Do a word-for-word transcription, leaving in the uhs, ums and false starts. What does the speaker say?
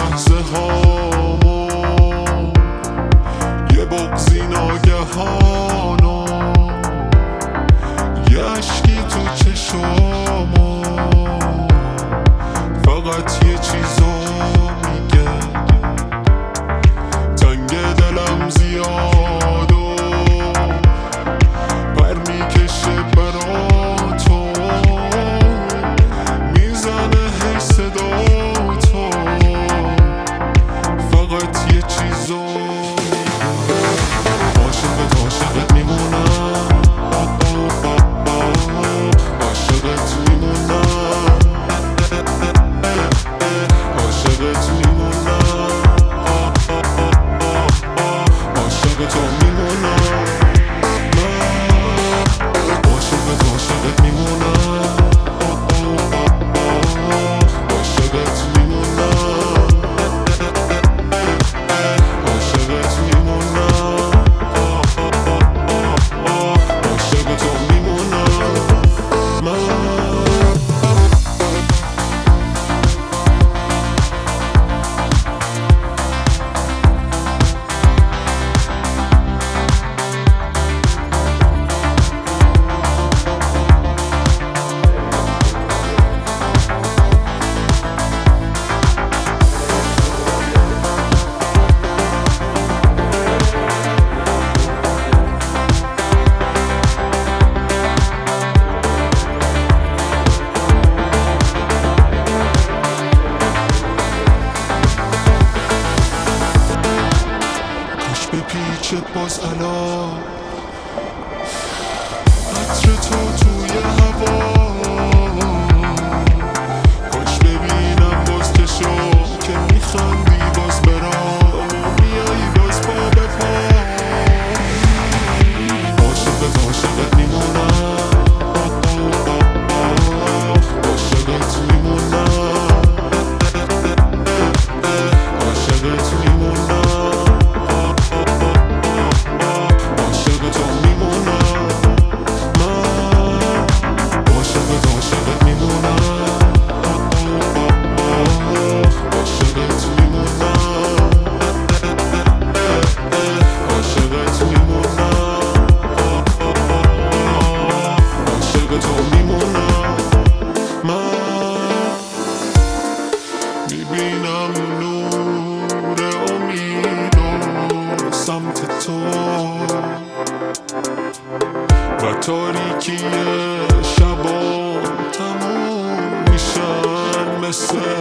لحظه هامو یه بغضی ناگهانو یه عشقی تو چشامو فقط یه چیزو میگه تنگ دلم زیادو پر میکشه برا تو میزنه هی صدا تو فقط یه چیزو عاشقت عاشقت میمونم عاشقت میمونم عاشقت میمونم عاشق تو میمونم عاشقت عاشقت میمونم عاشقت میمونم عاشقت میمونم عاشق تو میمونم من به پیچت باز الان عطر تو توی هوا کاش ببینم باز چشو که میخندی باز برام میایی باز پا به پا عاشقت عاشقت میمونم عاشقت میمونم عاشقت میمونم میبینم نور امید و سمت تو و تاریکی شبا تموم میشن مثل